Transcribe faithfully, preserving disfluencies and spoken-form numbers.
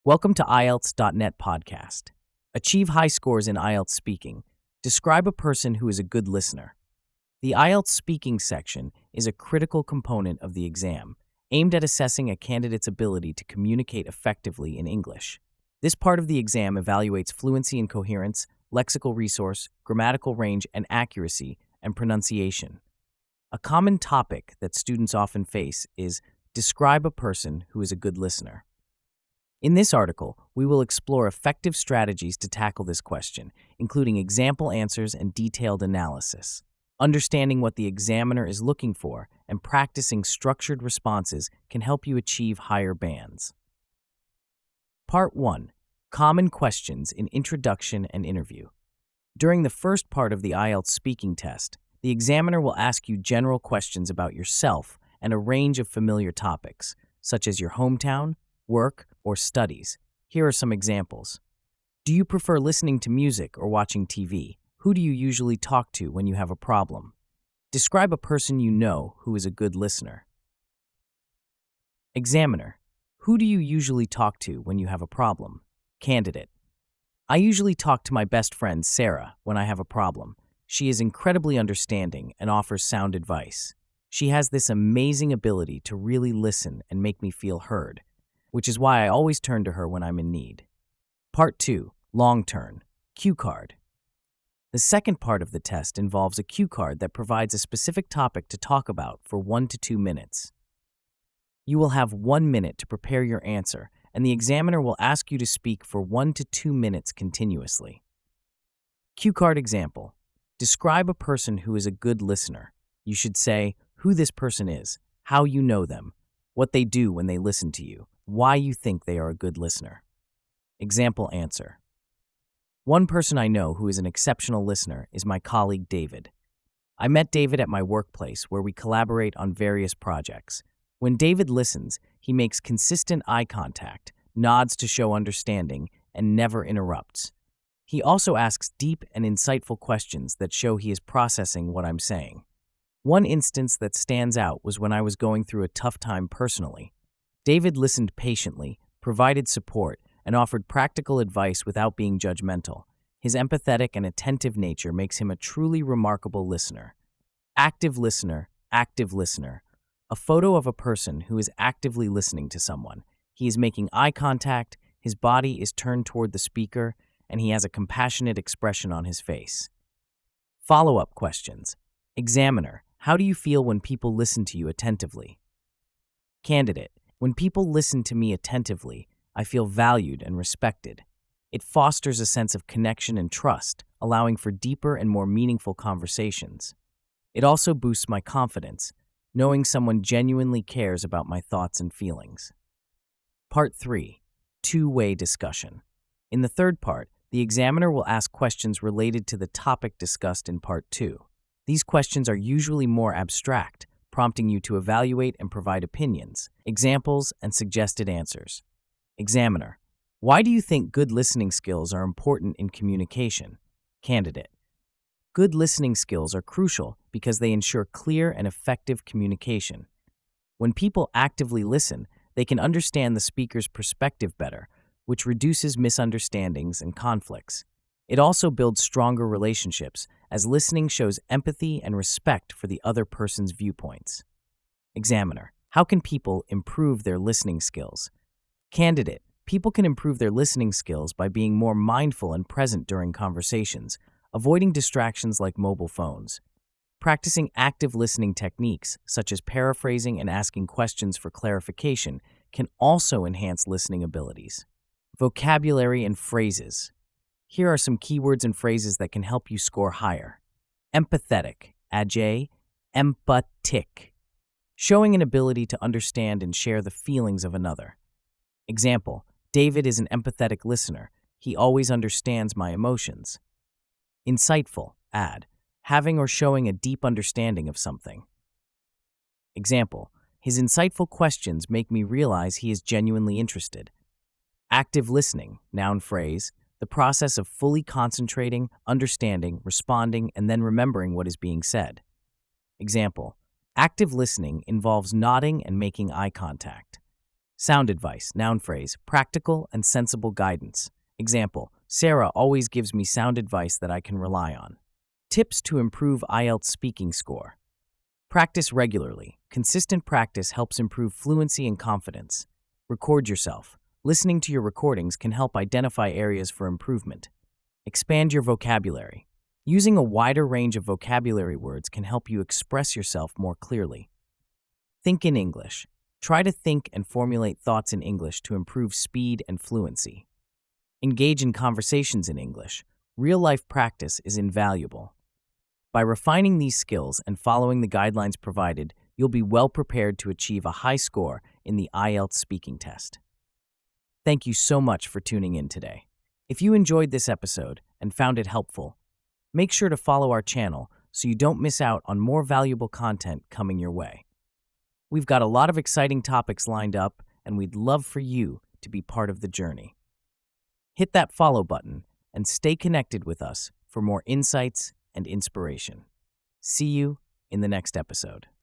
Welcome to I E L T S dot net podcast. Achieve high scores in I E L T S speaking. Describe a person who is a good listener. The I E L T S speaking section is a critical component of the exam, aimed at assessing a candidate's ability to communicate effectively in English. This part of the exam evaluates fluency and coherence, lexical resource, grammatical range and accuracy, and pronunciation. A common topic that students often face is describe a person who is a good listener. In this article, we will explore effective strategies to tackle this question, including example answers and detailed analysis. Understanding what the examiner is looking for and practicing structured responses can help you achieve higher bands. Part one. Common questions in Introduction and Interview. During the first part of the I E L T S speaking test, the examiner will ask you general questions about yourself and a range of familiar topics, such as your hometown, work, or studies. Here are some examples. Do you prefer listening to music or watching T V? Who do you usually talk to when you have a problem? Describe a person you know who is a good listener. Examiner. Who do you usually talk to when you have a problem? Candidate. I usually talk to my best friend, Sarah, when I have a problem. She is incredibly understanding and offers sound advice. She has this amazing ability to really listen and make me feel heard, which is why I always turn to her when I'm in need. Part two. Long turn. Cue card. The second part of the test involves a cue card that provides a specific topic to talk about for one to two minutes. You will have one minute to prepare your answer, and the examiner will ask you to speak for one to two minutes continuously. Cue card example. Describe a person who is a good listener. You should say who this person is, how you know them, what they do when they listen to you, why you think they are a good listener. Example answer. One person I know who is an exceptional listener is my colleague David. I met David at my workplace where we collaborate on various projects. When David listens, he makes consistent eye contact, nods to show understanding, and never interrupts. He also asks deep and insightful questions that show he is processing what I'm saying. One instance that stands out was when I was going through a tough time personally. David listened patiently, provided support, and offered practical advice without being judgmental. His empathetic and attentive nature makes him a truly remarkable listener. Active listener, active listener. A photo of a person who is actively listening to someone. He is making eye contact, his body is turned toward the speaker, and he has a compassionate expression on his face. Follow-up questions. Examiner. How do you feel when people listen to you attentively? Candidate. When people listen to me attentively, I feel valued and respected. It fosters a sense of connection and trust, allowing for deeper and more meaningful conversations. It also boosts my confidence, knowing someone genuinely cares about my thoughts and feelings. Part three. Two-way discussion. In the third part, the examiner will ask questions related to the topic discussed in Part two. These questions are usually more abstract, prompting you to evaluate and provide opinions, examples, and suggested answers. Examiner. Why do you think good listening skills are important in communication? Candidate. Good listening skills are crucial because they ensure clear and effective communication. When people actively listen, they can understand the speaker's perspective better, which reduces misunderstandings and conflicts. It also builds stronger relationships, as listening shows empathy and respect for the other person's viewpoints. Examiner. How can people improve their listening skills? Candidate. People can improve their listening skills by being more mindful and present during conversations, avoiding distractions like mobile phones. Practicing active listening techniques, such as paraphrasing and asking questions for clarification, can also enhance listening abilities. Vocabulary and phrases. Here are some keywords and phrases that can help you score higher. Empathetic, adjay, empathic, showing an ability to understand and share the feelings of another. Example, David is an empathetic listener. He always understands my emotions. Insightful, add, having or showing a deep understanding of something. Example, his insightful questions make me realize he is genuinely interested. Active listening, noun phrase, the process of fully concentrating, understanding, responding, and then remembering what is being said. Example, active listening involves nodding and making eye contact. Sound advice, noun phrase, practical and sensible guidance. Example, Sarah always gives me sound advice that I can rely on. Tips to improve I E L T S speaking score. Practice regularly. Consistent practice helps improve fluency and confidence. Record yourself. Listening to your recordings can help identify areas for improvement. Expand your vocabulary. Using a wider range of vocabulary words can help you express yourself more clearly. Think in English. Try to think and formulate thoughts in English to improve speed and fluency. Engage in conversations in English. Real-life practice is invaluable. By refining these skills and following the guidelines provided, you'll be well prepared to achieve a high score in the I E L T S speaking test. Thank you so much for tuning in today. If you enjoyed this episode and found it helpful, make sure to follow our channel so you don't miss out on more valuable content coming your way. We've got a lot of exciting topics lined up, and we'd love for you to be part of the journey. Hit that follow button and stay connected with us for more insights and inspiration. See you in the next episode.